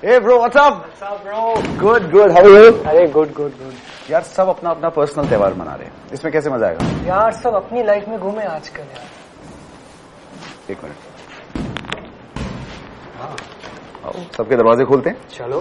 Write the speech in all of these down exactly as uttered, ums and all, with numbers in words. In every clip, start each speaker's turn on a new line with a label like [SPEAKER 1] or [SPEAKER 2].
[SPEAKER 1] Hey bro, what's up?
[SPEAKER 2] What's up, bro?
[SPEAKER 1] Good, good. How are you?
[SPEAKER 2] अरे good good good
[SPEAKER 1] यार सब अपना अपना पर्सनल त्योहार मना रहे हैं, इसमें कैसे मजा आएगा?
[SPEAKER 2] यार सब अपनी लाइफ में घूमे आजकल यार।
[SPEAKER 1] एक मिनट। हाँ, आओ सबके दरवाजे खोलते हैं।
[SPEAKER 2] चलो।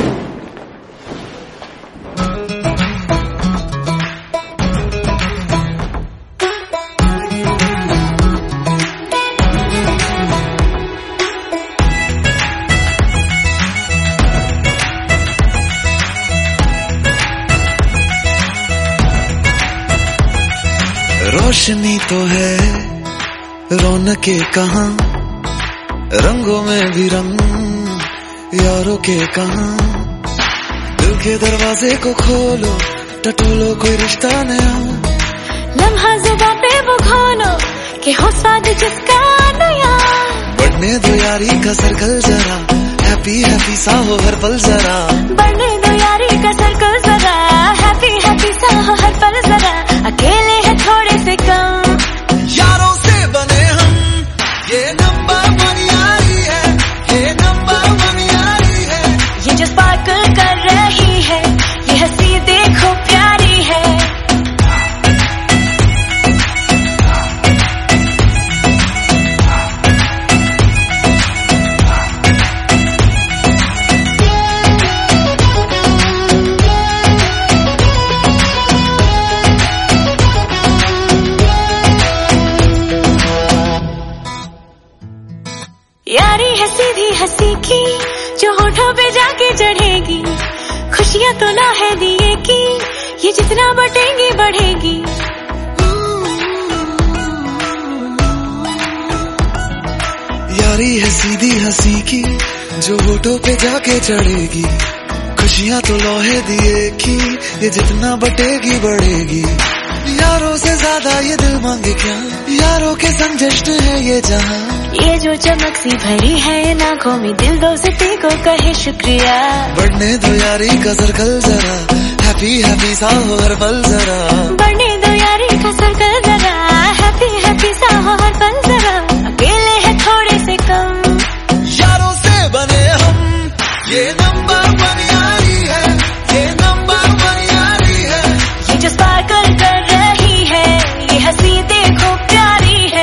[SPEAKER 3] रोशनी तो है रौनके कहाँ, रंगों में भी रंग यारों के कहाँ। दिल के दरवाजे को खोलो, टटोलो कोई रिश्ता नया।
[SPEAKER 4] लम्हा जुबां पे वो खोलो कि हो स्वाद जिसका नया।
[SPEAKER 3] बढ़ने दो यारी का सर्कल जरा, हैप्पी हैप्पी सा हो हर पल जरा।
[SPEAKER 4] बढ़ने दो यारी का सर्कल जरा, हैप्पी हैप्पी सा हो हर पल जरा। अकेले है थोड़े से कम,
[SPEAKER 3] यारों से बने हम, ये नंबर वन यारी है, ये नंबर वन यारी है।
[SPEAKER 4] ये जो स्पार्कल कर रही है, ये हंसी देखो प्यारी है। यारी है सीधी हंसी की, जो होठों पे जाके चढ़ेगी। खुशियां तो ना है दिए की, ये जितना बटेंगी बढ़ेगी।
[SPEAKER 3] यारी है सीधी हंसी की, जो होठों पे जाके चढ़ेगी। खुशियां तो लोहे दिए की, ये जितना बटेगी बढ़ेगी। यारों से ज्यादा ये दिल मांगे क्या, यारों के संग जश्न है ये जहां।
[SPEAKER 4] ये जो चमक सी भरी है इन आंखों में, दिल दोस्ती को कहे शुक्रिया।
[SPEAKER 3] बढ़ने दो यारी का सर्कल जरा, हैप्पी हैप्पी सा हो हर पल जरा।
[SPEAKER 4] बढ़ने दो यारी का सर्कल जरा, हैप्पी हैप्पी सा हो हर पल जरा। अकेले है थोड़े से कम,
[SPEAKER 3] यारों से बने हम, ये नंबर वन यारी है, ये नंबर वन यारी है।
[SPEAKER 4] ये जो स्पार्कल कर रही है, ये हंसी देखो प्यारी है।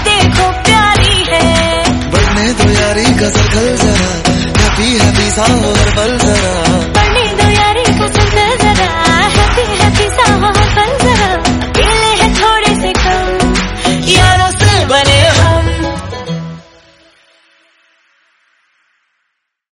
[SPEAKER 3] सर्कल जरा, हैप्पी हैप्पी सा हो